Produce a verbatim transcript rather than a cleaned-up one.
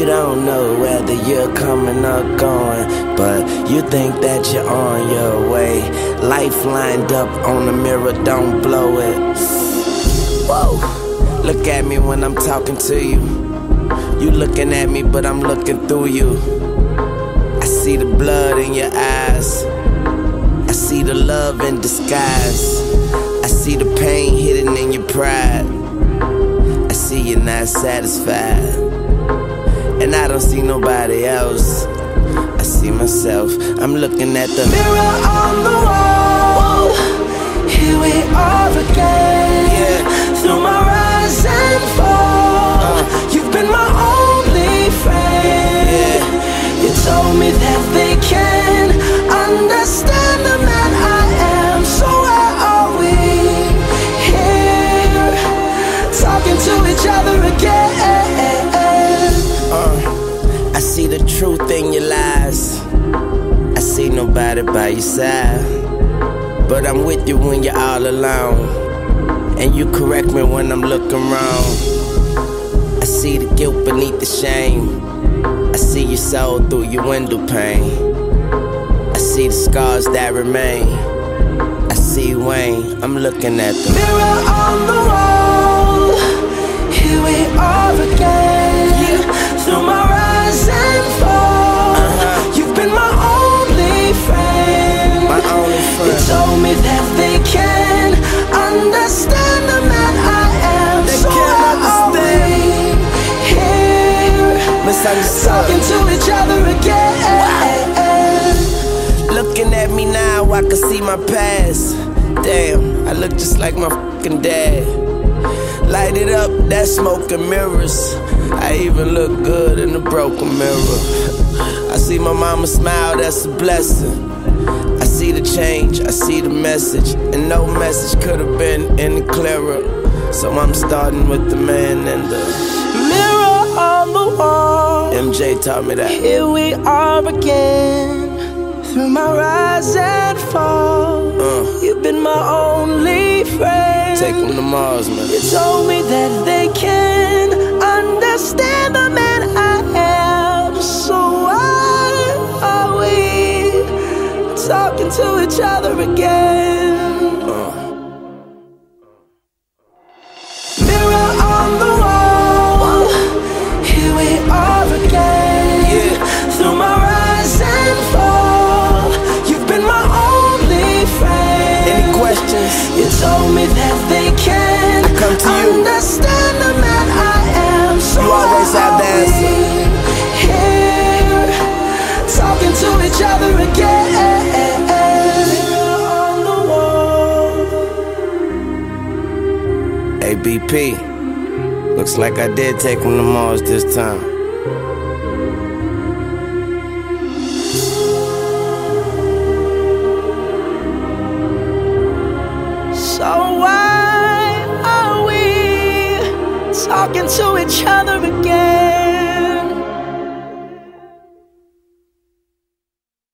don't know whether you're coming or going, but you think that you're on your way. Life lined up on the mirror, don't blow it. Whoa, look at me when I'm talking to you. You looking at me, but I'm looking through you. I see the blood in your eyes. I see the love in disguise. I see the pain hidden in your pride. I see you're not satisfied, and I don't see nobody else. I see myself. I'm looking at the mirror on the wall. Here we are again, yeah. Through my rise and fall, uh, you've been my only friend, yeah. You told me that they can understand the man I am. So where are we? Here, talking to each other again. uh, I see the truth in your lies. I see nobody by your side, but I'm with you when you're all alone, and you correct me when I'm looking wrong. I see the guilt beneath the shame. I see your soul through your window pane. I see the scars that remain. I see Wayne, I'm looking at the mirror on the wall. Here we are again, yeah. Through my rise and fall, uh-huh. You've been my only friend, my only friend. You told me that they can understand the man I am. They so can't understand. Here, talking to each other again. Looking at me now, I can see my past. Damn, I look just like my fucking dad. Light it up, that smoke and mirrors. I even look good in the broken mirror. I see my mama smile, that's a blessing. I see the change, I see the message, and no message could have been any clearer. So I'm starting with the man and the mirror on the wall. M J taught me that. Here we are again, through my rise and fall, uh, you've been my only friend. Take them to Mars, man. You told me that they can understand the man I am. So why are we talking to each other again? uh. Mirror on the wall. Here we are again, yeah. Through my rise and fall, you've been my only friend. Any questions? You told me that they can I come to you. understand the man I am. So you always have the answer. Here, talking to each other again. On the wall. A B P, looks like I did take him to Mars this time.